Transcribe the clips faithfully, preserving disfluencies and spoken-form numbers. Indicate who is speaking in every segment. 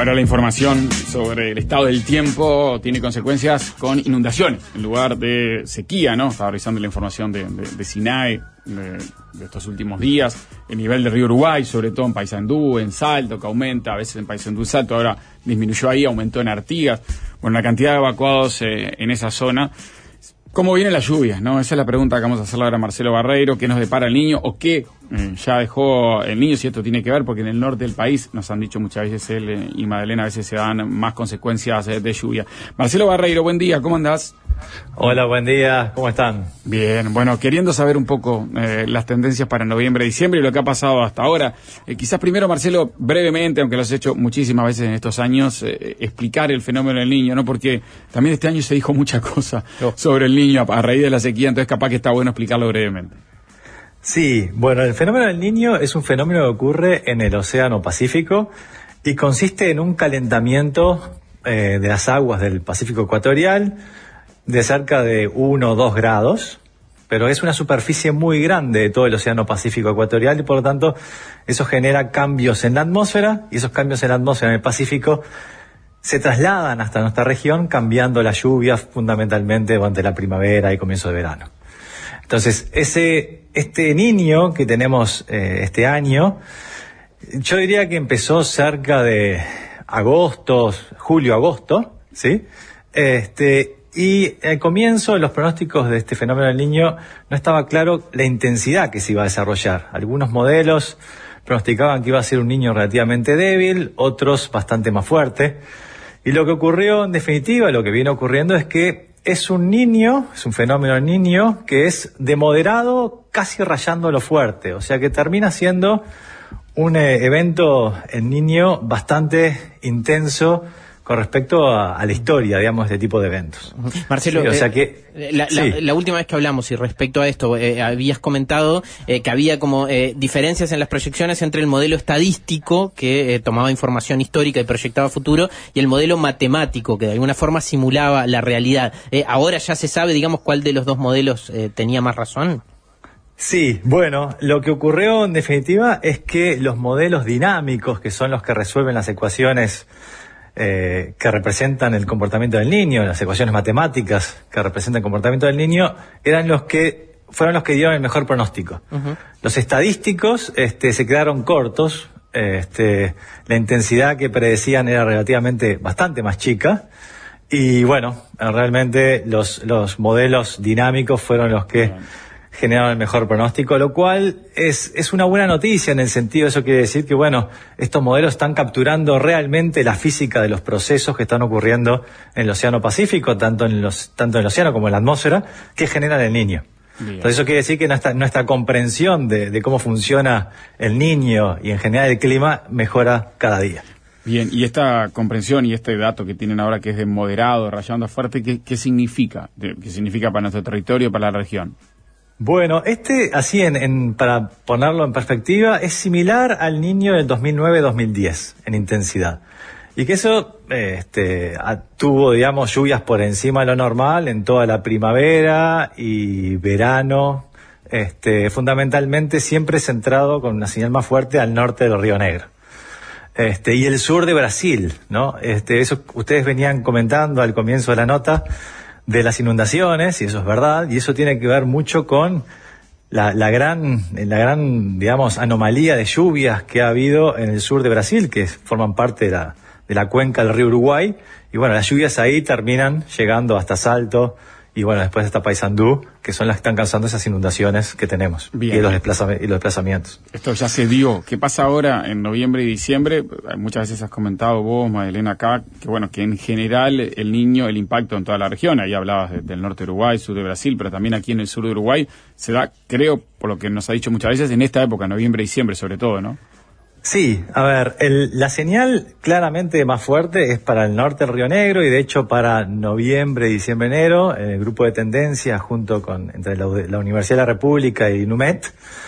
Speaker 1: Ahora la información sobre el estado del tiempo tiene consecuencias con inundaciones en lugar de sequía, ¿no? Estaba revisando la información de, de, de SINAE de, de estos últimos días. El nivel del río Uruguay, sobre todo en Paysandú, en Salto, que aumenta, a veces en Paysandú y Salto, ahora disminuyó ahí, aumentó en Artigas. Bueno, la cantidad de evacuados eh, en esa zona. ¿Cómo vienen las lluvias, no? Esa es la pregunta que vamos a hacerle ahora a Marcelo Barreiro. ¿Qué nos depara el Niño o qué eh, ya dejó el Niño? Si esto tiene que ver, porque en el norte del país, nos han dicho muchas veces él eh, y Madalena, a veces se dan más consecuencias eh, de lluvia. Marcelo Barreiro, buen día, ¿cómo andás?
Speaker 2: Hola, buen día, ¿cómo están?
Speaker 1: Bien, bueno, queriendo saber un poco eh, las tendencias para noviembre, diciembre y lo que ha pasado hasta ahora. Eh, quizás primero, Marcelo, brevemente, aunque lo has hecho muchísimas veces en estos años, eh, explicar el fenómeno del Niño, ¿no? Porque también este año se dijo mucha cosa oh. sobre el Niño a, a raíz de la sequía, entonces capaz que está bueno explicarlo brevemente.
Speaker 2: Sí, bueno, el fenómeno del Niño es un fenómeno que ocurre en el Océano Pacífico y consiste en un calentamiento eh, de las aguas del Pacífico ecuatorial de cerca de uno o dos grados, pero es una superficie muy grande de todo el Océano Pacífico ecuatorial y por lo tanto eso genera cambios en la atmósfera y esos cambios en la atmósfera en el Pacífico se trasladan hasta nuestra región cambiando las lluvias fundamentalmente durante la primavera y comienzo de verano. Entonces, ese este Niño que tenemos eh, este año, yo diría que empezó cerca de agosto, julio-agosto, ¿sí? Este... Y al comienzo, los pronósticos de este fenómeno del Niño no estaba claro la intensidad que se iba a desarrollar. Algunos modelos pronosticaban que iba a ser un niño relativamente débil, otros bastante más fuerte. Y lo que ocurrió, en definitiva, lo que viene ocurriendo es que es un niño, es un fenómeno del Niño que es de moderado, casi rayando lo fuerte. O sea que termina siendo un eh, evento el Niño bastante intenso con respecto a, a la historia, digamos, de este tipo de eventos.
Speaker 3: Marcelo,
Speaker 2: sí, o sea
Speaker 3: eh,
Speaker 2: que,
Speaker 3: la,
Speaker 2: sí.
Speaker 3: la, la última vez que hablamos y respecto a esto, eh, habías comentado eh, que había como eh, diferencias en las proyecciones entre el modelo estadístico, que eh, tomaba información histórica y proyectaba futuro, y el modelo matemático, que de alguna forma simulaba la realidad. Eh, ¿Ahora ya se sabe, digamos, cuál de los dos modelos eh, tenía más razón?
Speaker 2: Sí, bueno, lo que ocurrió en definitiva es que los modelos dinámicos, que son los que resuelven las ecuaciones Eh, que representan el comportamiento del niño, las ecuaciones matemáticas que representan el comportamiento del niño, eran los que fueron los que dieron el mejor pronóstico. Uh-huh. Los estadísticos este, se quedaron cortos, este, la intensidad que predecían era relativamente bastante más chica, y bueno, realmente los, los modelos dinámicos fueron los que generaron el mejor pronóstico, lo cual es, es una buena noticia en el sentido, eso quiere decir que, bueno, estos modelos están capturando realmente la física de los procesos que están ocurriendo en el Océano Pacífico, tanto en los, tanto en el océano como en la atmósfera, que generan el Niño. Bien. Entonces eso quiere decir que nuestra, nuestra comprensión de, de cómo funciona el Niño y en general el clima mejora cada día.
Speaker 1: Bien, y esta comprensión y este dato que tienen ahora que es de moderado, rayando a fuerte, ¿qué, qué significa? ¿Qué significa para nuestro territorio, para la región?
Speaker 2: Bueno, este, así en, en, para ponerlo en perspectiva, es similar al Niño del dos mil nueve dos mil diez en intensidad. Y que eso este, tuvo, digamos, lluvias por encima de lo normal en toda la primavera y verano, este, fundamentalmente siempre centrado con una señal más fuerte al norte del Río Negro. Este, y el sur de Brasil, ¿no? Este, eso ustedes venían comentando al comienzo de la nota, de las inundaciones, y eso es verdad, y eso tiene que ver mucho con la, la gran, la gran, digamos, anomalía de lluvias que ha habido en el sur de Brasil, que forman parte de la, de la cuenca del río Uruguay, y bueno, las lluvias ahí terminan llegando hasta Salto, y bueno, después hasta Paysandú, que son las que están causando esas inundaciones que tenemos. Bien. Y los, desplazam- y los desplazamientos.
Speaker 1: Esto ya se dio. ¿Qué pasa ahora en noviembre y diciembre? Muchas veces has comentado vos, Madalena, acá, que bueno, que en general el Niño, el impacto en toda la región, ahí hablabas de, del norte de Uruguay, sur de Brasil, pero también aquí en el sur de Uruguay, se da, creo, por lo que nos ha dicho muchas veces, en esta época, noviembre y diciembre sobre todo, ¿no?
Speaker 2: Sí, a ver, el, la señal claramente más fuerte es para el norte del Río Negro y de hecho para noviembre, diciembre, enero, el grupo de tendencia junto con entre la, la Universidad de la República y NUMET,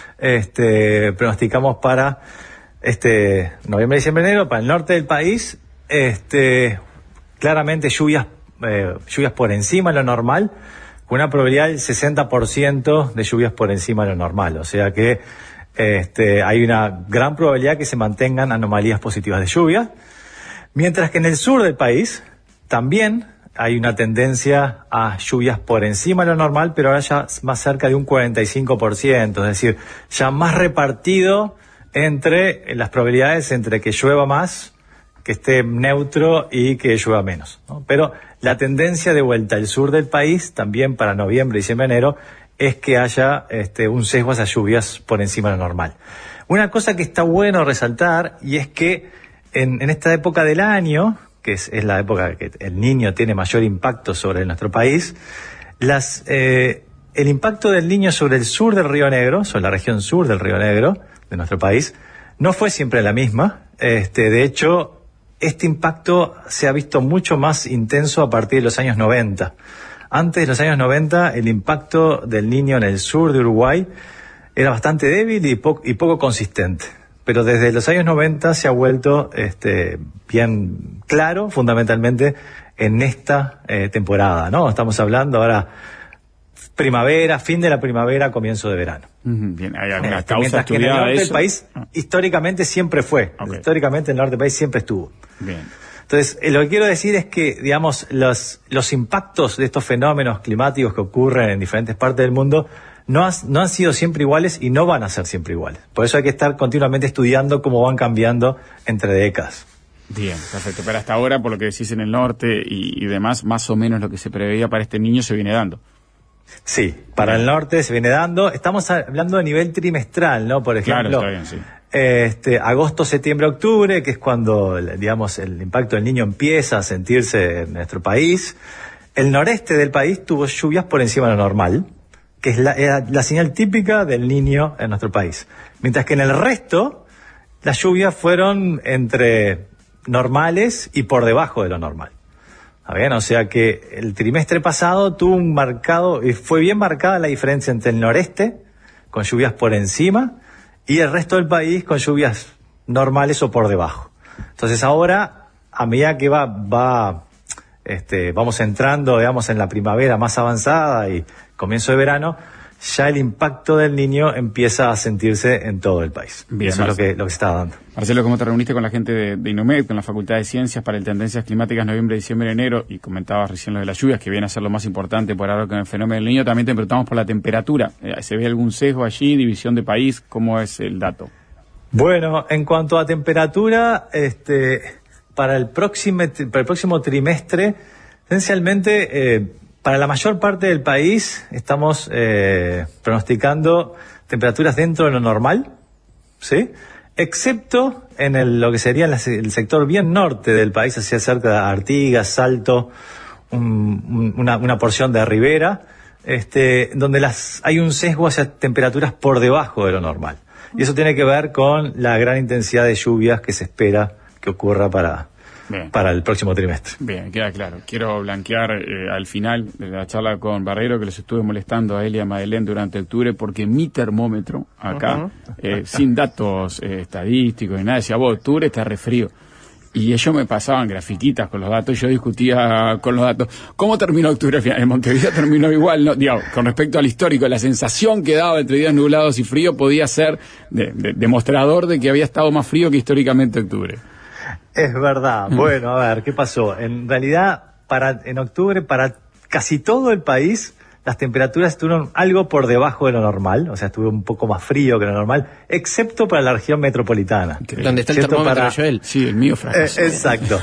Speaker 2: este, pronosticamos para este noviembre, diciembre, enero, para el norte del país, este, claramente lluvias, eh, lluvias por encima de lo normal, con una probabilidad del sesenta por ciento de lluvias por encima de lo normal, o sea que Este, hay una gran probabilidad que se mantengan anomalías positivas de lluvia. Mientras que en el sur del país también hay una tendencia a lluvias por encima de lo normal, pero ahora ya más cerca de un cuarenta y cinco por ciento, es decir, ya más repartido entre las probabilidades entre que llueva más, que esté neutro y que llueva menos, ¿no? Pero la tendencia de vuelta al sur del país, también para noviembre, diciembre, enero, es que haya este, un sesgo a esas lluvias por encima de lo normal. Una cosa que está bueno resaltar, y es que en, en esta época del año, que es, es la época que el Niño tiene mayor impacto sobre nuestro país, las, eh, el impacto del Niño sobre el sur del Río Negro, sobre la región sur del Río Negro de nuestro país, no fue siempre la misma. Este, de hecho, este impacto se ha visto mucho más intenso a partir de los años noventa. Antes de los años noventa, el impacto del Niño en el sur de Uruguay era bastante débil y, po- y poco consistente. Pero desde los años noventa se ha vuelto este, bien claro, fundamentalmente en esta eh, temporada, ¿no? Estamos hablando ahora primavera, fin de la primavera, comienzo de verano.
Speaker 1: Uh-huh. Bien, hay alguna
Speaker 2: Este,
Speaker 1: causa
Speaker 2: mientras que en el
Speaker 1: estudiada
Speaker 2: norte
Speaker 1: de
Speaker 2: del
Speaker 1: eso.
Speaker 2: país,
Speaker 1: Ah.
Speaker 2: históricamente siempre fue.
Speaker 1: Okay.
Speaker 2: Históricamente en el norte del país siempre estuvo.
Speaker 1: Bien.
Speaker 2: Entonces, eh, lo que quiero decir es que, digamos, los, los impactos de estos fenómenos climáticos que ocurren en diferentes partes del mundo no, has, no han sido siempre iguales y no van a ser siempre iguales. Por eso hay que estar continuamente estudiando cómo van cambiando entre décadas.
Speaker 1: Bien, perfecto. Pero hasta ahora, por lo que decís en el norte y, y demás, más o menos lo que se preveía para este Niño se viene dando.
Speaker 2: Sí, para el norte se viene dando. Estamos hablando a nivel trimestral, ¿no? Por ejemplo,
Speaker 1: Claro, está bien, sí.
Speaker 2: este, agosto, septiembre, octubre, que es cuando, digamos, el impacto del Niño empieza a sentirse en nuestro país. El noreste del país tuvo lluvias por encima de lo normal, que es la, era la señal típica del Niño en nuestro país. Mientras que en el resto, las lluvias fueron entre normales y por debajo de lo normal. ¿Está bien? O sea que el trimestre pasado tuvo un marcado, y fue bien marcada la diferencia entre el noreste, con lluvias por encima, y el resto del país con lluvias normales o por debajo. Entonces ahora, a medida que va, va, este, vamos entrando, digamos, en la primavera más avanzada y comienzo de verano, ya el impacto del Niño empieza a sentirse en todo el país.
Speaker 1: Bien,
Speaker 2: Eso es lo
Speaker 1: Marcelo.
Speaker 2: que, lo que se está dando.
Speaker 1: Marcelo, ¿cómo te reuniste con la gente de, de INUMED, con la Facultad de Ciencias para el Tendencias Climáticas noviembre, diciembre, enero? Y comentabas recién lo de las lluvias, que viene a ser lo más importante por ahora con el fenómeno del Niño. También te preguntamos por la temperatura. Eh, ¿Se ve algún sesgo allí, división de país? ¿Cómo es el dato?
Speaker 2: Bueno, en cuanto a temperatura, este, para el próximo, para el próximo trimestre, esencialmente, eh, para la mayor parte del país estamos eh, pronosticando temperaturas dentro de lo normal, ¿sí? Excepto en el, lo que sería el, el sector bien norte del país, hacia cerca de Artigas, Salto, un, un, una, una porción de Ribera, este, donde las, hay un sesgo hacia temperaturas por debajo de lo normal. Y eso tiene que ver con la gran intensidad de lluvias que se espera que ocurra para,
Speaker 1: Bien.
Speaker 2: para el próximo trimestre.
Speaker 1: Bien, queda claro. Quiero blanquear eh, al final de la charla con Barrero, que les estuve molestando a él y a Madeleine durante octubre, porque mi termómetro acá, uh-huh. eh, sin datos eh, estadísticos y nada, decía, vos, octubre está re frío. Y ellos me pasaban grafiquitas con los datos, y yo discutía con los datos. ¿Cómo terminó octubre? En Montevideo terminó igual, ¿no? Digo, con respecto al histórico, la sensación que daba entre días nublados y frío podía ser de, de, demostrador de que había estado más frío que históricamente octubre.
Speaker 2: Es verdad. Bueno, a ver, ¿qué pasó? En realidad, para en octubre, para casi todo el país, las temperaturas estuvieron algo por debajo de lo normal, o sea, estuvo un poco más frío que lo normal, excepto para la región metropolitana.
Speaker 3: ¿Dónde está el termómetro,
Speaker 2: para...
Speaker 3: Joel?
Speaker 1: Sí, el mío fracasó.
Speaker 2: Eh, exacto.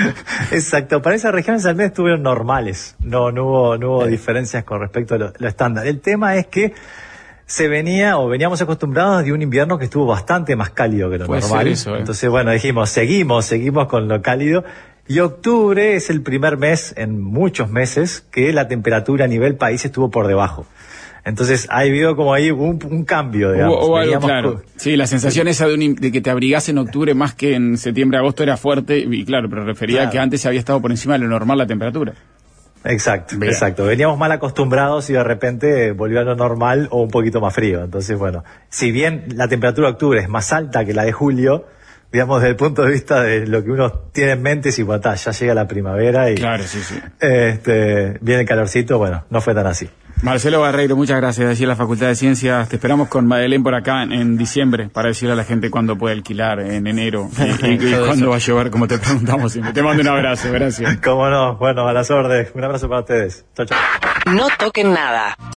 Speaker 2: Exacto. Para esas regiones al menos estuvieron normales. No, no hubo, no hubo eh. diferencias con respecto a lo, lo estándar. El tema es que se venía o veníamos acostumbrados de un invierno que estuvo bastante más cálido que lo
Speaker 1: Puede
Speaker 2: normal.
Speaker 1: ser eso, ¿eh?
Speaker 2: Entonces, bueno, dijimos, seguimos, seguimos con lo cálido. Y octubre es el primer mes en muchos meses que la temperatura a nivel país estuvo por debajo. Entonces, ha habido como ahí un, un cambio, digamos.
Speaker 1: Hubo, hubo algo, claro.
Speaker 2: Con...
Speaker 1: Sí, la sensación esa de, un, de que te abrigás en octubre más que en septiembre, agosto era fuerte, y claro, pero refería claro. a que antes había estado por encima de lo normal la temperatura.
Speaker 2: Exacto,
Speaker 1: Bien.
Speaker 2: exacto. Veníamos mal acostumbrados y de repente volvió a lo normal o un poquito más frío. Entonces, bueno, si bien la temperatura de octubre es más alta que la de julio, digamos, desde el punto de vista de lo que uno tiene en mente, si bueno, ya llega la primavera y
Speaker 1: claro, sí, sí.
Speaker 2: Este, viene el calorcito, bueno, no fue tan así.
Speaker 1: Marcelo Barreiro, muchas gracias. Decir la Facultad de Ciencias, te esperamos con Madeleine por acá en, en diciembre para decirle a la gente cuándo puede alquilar en enero y, y, y cuándo va a llover, como te preguntamos siempre. Te mando un abrazo, gracias.
Speaker 2: Cómo no, bueno, a las órdenes. Un abrazo para ustedes. Chao, chao.
Speaker 4: No toquen nada.